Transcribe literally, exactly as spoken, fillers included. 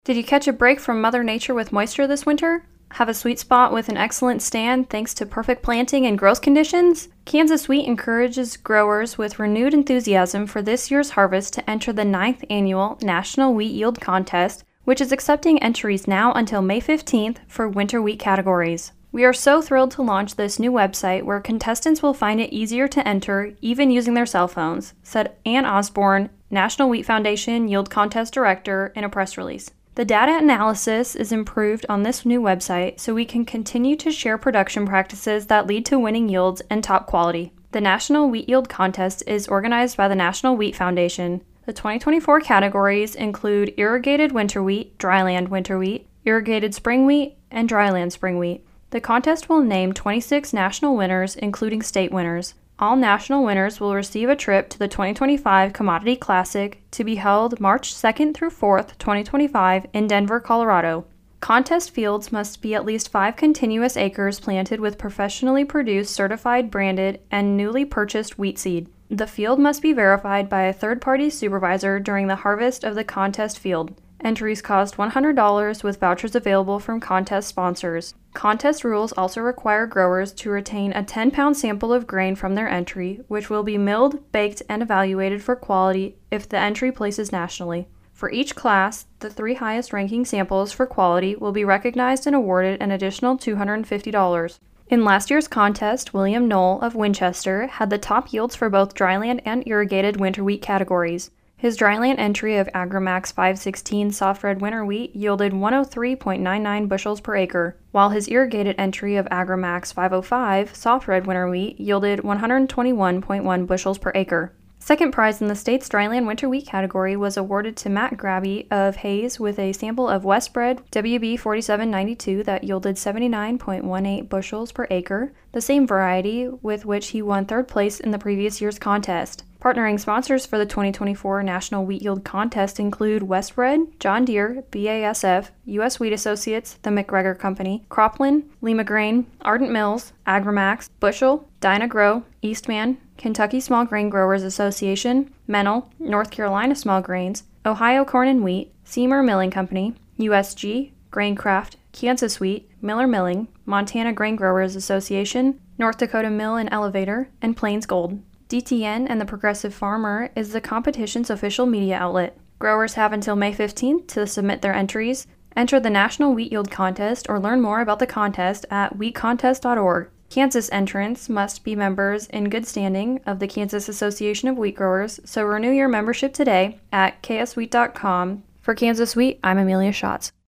Did you catch a break from Mother Nature with moisture this winter? Have a sweet spot with an excellent stand thanks to perfect planting and growth conditions? Kansas Wheat encourages growers with renewed enthusiasm for this year's harvest to enter the ninth annual National Wheat Yield Contest, which is accepting entries now until May fifteenth for winter wheat categories. We are so thrilled to launch this new website where contestants will find it easier to enter even using their cell phones, said Ann Osborne, National Wheat Foundation Yield Contest Director, in a press release. The data analysis is improved on this new website so we can continue to share production practices that lead to winning yields and top quality. The National Wheat Yield Contest is organized by the National Wheat Foundation. The twenty twenty-four categories include irrigated winter wheat, dryland winter wheat, irrigated spring wheat, and dryland spring wheat. The contest will name twenty-six national winners, including state winners. All national winners will receive a trip to the twenty twenty-five Commodity Classic to be held March second through fourth, twenty twenty-five in Denver, Colorado. Contest fields must be at least five continuous acres planted with professionally produced, certified, branded, and newly purchased wheat seed. The field must be verified by a third-party supervisor during the harvest of the contest field. Entries cost one hundred dollars with vouchers available from contest sponsors. Contest rules also require growers to retain a ten pound sample of grain from their entry, which will be milled, baked, and evaluated for quality if the entry places nationally. For each class, the three highest ranking samples for quality will be recognized and awarded an additional two hundred fifty dollars. In last year's contest, William Knoll of Winchester had the top yields for both dryland and irrigated winter wheat categories. His dryland entry of AgriMax five sixteen soft red winter wheat yielded one hundred three point nine nine bushels per acre, while his irrigated entry of AgriMax five oh five soft red winter wheat yielded one hundred twenty-one point one bushels per acre. Second prize in the state's dryland winter wheat category was awarded to Matt Grabby of Hayes with a sample of Westbred W B forty-seven ninety-two that yielded seventy-nine point one eight bushels per acre, the same variety with which he won third place in the previous year's contest. Partnering sponsors for the twenty twenty-four National Wheat Yield Contest include Westbred, John Deere, B A S F, U S Wheat Associates, The McGregor Company, Cropland, Lima Grain, Ardent Mills, AgriMax, Bushel, Dyna-Gro, Eastman, Kentucky Small Grain Growers Association, Mennel, North Carolina Small Grains, Ohio Corn and Wheat, Seymour Milling Company, U S G, Graincraft, Kansas Wheat, Miller Milling, Montana Grain Growers Association, North Dakota Mill and Elevator, and Plains Gold. D T N and the Progressive Farmer is the competition's official media outlet. Growers have until May fifteenth to submit their entries. Enter the National Wheat Yield Contest or learn more about the contest at wheat contest dot org. Kansas entrants must be members in good standing of the Kansas Association of Wheat Growers, so renew your membership today at k s wheat dot com. For Kansas Wheat, I'm Amelia Schatz.